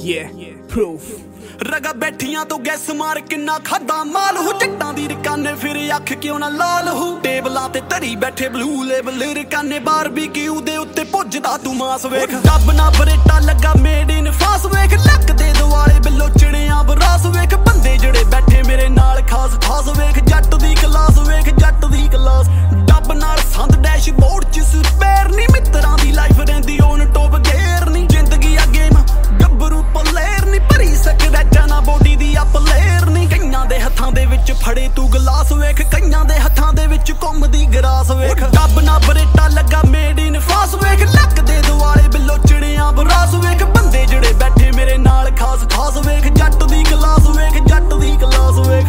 proof ਰਗਾ ਬੈਠੀਆਂ ਤੋਂ gas ਮਾਰ ਕਿੰਨਾ ਖਾਦਾ ਮਾਲ ਹੋ ਜੱਟਾਂ ਦੀ ਰਕਾਨੇ ਫਿਰ ਅੱਖ ਕਿਉਂ ਨਾ ਲਾਲ ਹੋ ਟੇਬਲਾਂ ਤੇ ਧਰੀ ਬੈਠੇ ਬਲੂ ਲੇਬਲ ਰਕਾਨੇ ਬਾਰਬੀਕਿਊ ਦੇ ਉੱਤੇ ਪੁੱਜਦਾ ਤੂੰ ਮਾਸ ਵੇਖ ਡੱਬ ਨਾ ਬਰੇਟਾ ਲੱਗਾ ਮੇਡ ਇਨ ਫਾਸ ਵੇਖ ਲੱਕ ਦੇ ਦੁਆਲੇ ਬਿੱਲੋ ਚਿੜਿਆਂ ਬਰਾਸ ਵੇਖ ਬੰਦੇ ਜਿਹੜੇ ਬੈਠੇ ਮੇਰੇ ਨਾਲ ਖਾਸ ਖਾਸ ਵੇਖ ਜੱਟ ਦੀ ਕਲਾਸ ਵੇਖ ਜੱਟ ਦੀ ਕਲਾਸ ਡੱਬ ਨਾਲ ਸੰਦ ਡੈਸ਼ਬੋਰਡ ਚ ਸਪੇਅਰ ਨਹੀਂ ਮਿੱਤਰਾਂ ਦੀ ਲਾਈਫ ਰਹਿੰਦੀ ਔਨ ਟੋਪ ਗੇਅਰ ਨਹੀਂ ਜ਼ਿੰਦਗੀ ਆ ਗੇਮ ਗੱਭਰੂ ਪਲੇਅਰ ਨਹੀਂ ਭਰੀ ਸਕਦਾ ਜਾਨਾ ਬੋਡੀ ਦੀ ਆ ਪਲੇਅਰ ਨਹੀਂ ਕਈਆਂ ਦੇ ਹੱਥਾਂ ਦੇ ਵਿੱਚ ਫੜੇ ਤੂੰ ਗਲਾਸ ਵੇਖ ਕਈਆਂ ਦੇ ਹੱਥਾਂ ਦੇ ਵਿੱਚ ਘੁੰਮਦੀ ਗਰਾਸ ਵੇਖ ਡੱਬ ਨਾ ਬਰੇਟਾ ਲੱਗਾ ਮੇਡ ਇਨ ਫਾਸ ਵੇਖ ਲੱਕ ਦੇ ਦੁਆਲੇ ਬਿੱਲੋ ਚਿੜਿਆਂ ਬਰਾਸ ਵੇਖ ਬੰਦੇ ਜਿਹੜੇ ਬੈਠੇ ਮੇਰੇ ਨਾਲ ਖਾਸ ਖਾਸ ਵੇਖ ਜੱਟ ਦੀ ਕਲਾਸ ਵੇਖ ਜੱਟ ਦੀ ਕਲਾਸ ਵੇਖ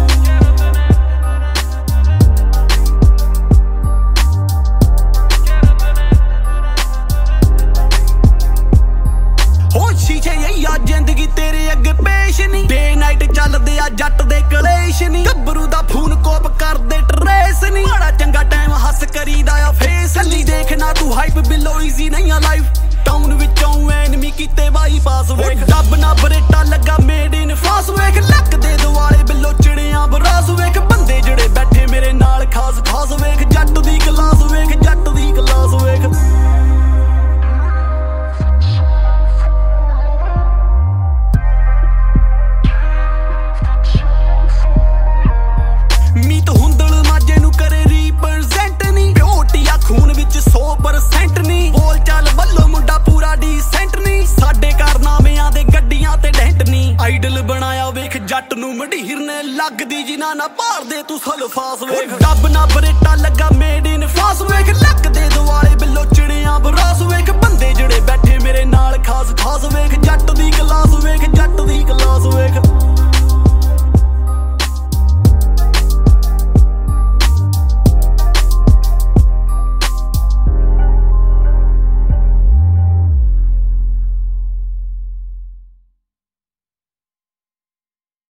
ਜ਼ਿੰਦਗੀ ਤੇਰੇ ਅੱਗੇ ਪੇਸ਼ ਨਹੀਂ ਡੇ ਨਾਈਟ ਚੱਲਦੇ ਆ ਜੱਟ ਦੇ ਕਲੇਸ਼ ਨਹੀਂ ਗੱਭਰੂ ਦਾ ਫੋਨ ਕੋਪ ਕਰਦੇ ਟਰੇਸ ਨਹੀਂ ਮਾੜਾ ਚੰਗਾ ਟਾਈਮ ਹੱਸ ਕਰੀਦਾ ਆ ਫੇਸ ਹੱਲੀ ਦੇਖਣਾ ਤੂੰ ਹਾਈਪ ਬਿਲੋ ਈਜ਼ੀ ਨਹੀਂ ਆ ਲਾਈਫ ਟਾਊਨ ਵਿੱਚੋਂ ਐਨਮੀ ਕੀਤੇ ਬਾਈਪਾਸ ਵੇਖ ਡੱਬ ਨਾ ਬਰੇਟਾ ਲੱਗਾ ਮੇਡ ਇਨ ਫਾਸ ਵੇਖ ਲੱਕ ਦੇ ਦੁਆਲੇ ਬਿੱਲੋ ਚਿੜਿਆਂ ਬਰਾਸ ਵੇਖ ਬੰਦੇ ਜਿਹੜੇ ਬੈਠੇ ਮੇਰੇ ਨਾਲ ਖਾਸ ਖਾਸ ਵੇਖ ਜੱਟ ਦੀ ਕਲਾਸ ਵੇਖ ਜੱਟ ਦੀ ਕਲਾਸ ਵੇਖ ਖੂਨ ਵਿੱਚ 100% ਨਹੀਂ ਬੋਲ ਚੱਲ ਵੱਲੋਂ ਮੁੰਡਾ ਪੂਰਾ ਡੀਸੈਂਟ ਨਹੀਂ ਸਾਡੇ ਕਾਰਨਾਮਿਆਂ ਦੇ ਗੱਡੀਆਂ ਤੇ ਡੈਂਟ ਨਹੀਂ ਆਈਡਲ ਬਣਾਇਆ ਵੇਖ ਜੱਟ ਨੂੰ ਮੰਡੀਰ ਨੇ ਲੱਗਦੀ ਜਿਨ੍ਹਾਂ ਨਾ ਭਾਰਦੇ ਤੂੰ ਸਲਫਾਸ ਵੇਖ ਡੱਬ ਨਾ ਬਰੇਟਾ ਲੱਗਾ ਮੇਡ ਇਨ ਫਾਸ ਵੇਖ ਲੱਕ ਦੇ ਦੁਆਲੇ ਬਿੱਲੋ